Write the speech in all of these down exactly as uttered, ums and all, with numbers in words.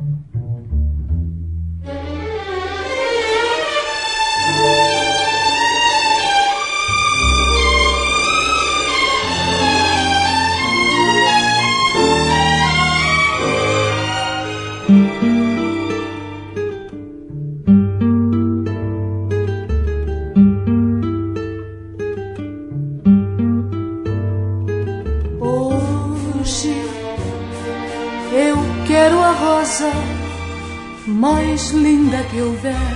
Mais linda que houver,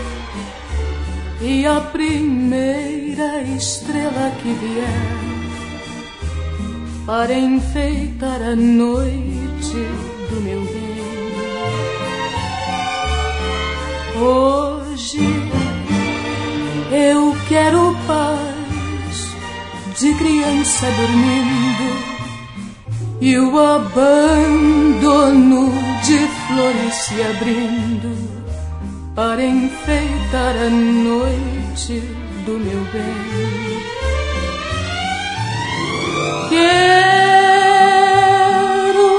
e a primeira estrela que vier para enfeitar a noite do meu bem. Hoje eu quero paz de criança dormindo e o abandono de flores se abrindo para enfeitar a noite do meu bem. Quero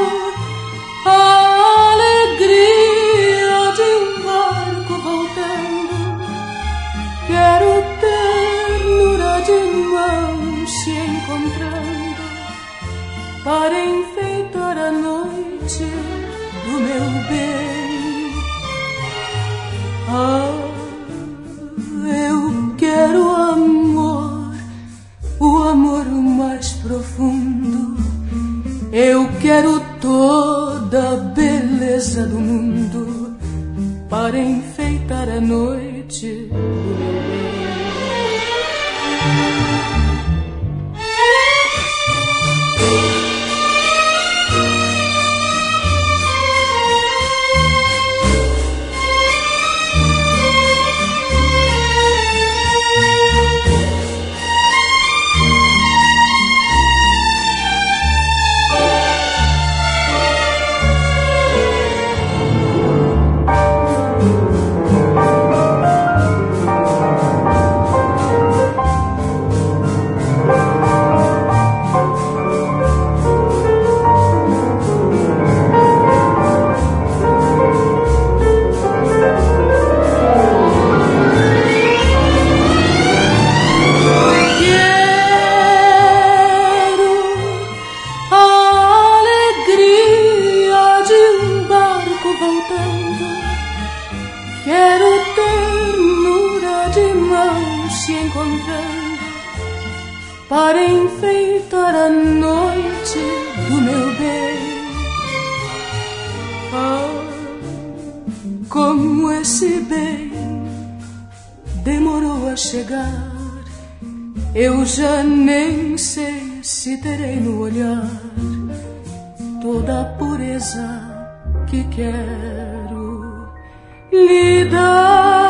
a alegria de um barco voltando, quero ternura de mãos se encontrando para enfeitar a noite do meu bem. Ah, eu quero amor, o amor mais profundo. Eu quero toda a beleza do mundo para enfeitar a noite do meu bem. Para enfeitar a noite do meu bem. Ah, como esse bem demorou a chegar, eu já nem sei se terei no olhar toda a pureza que quero lhe dar.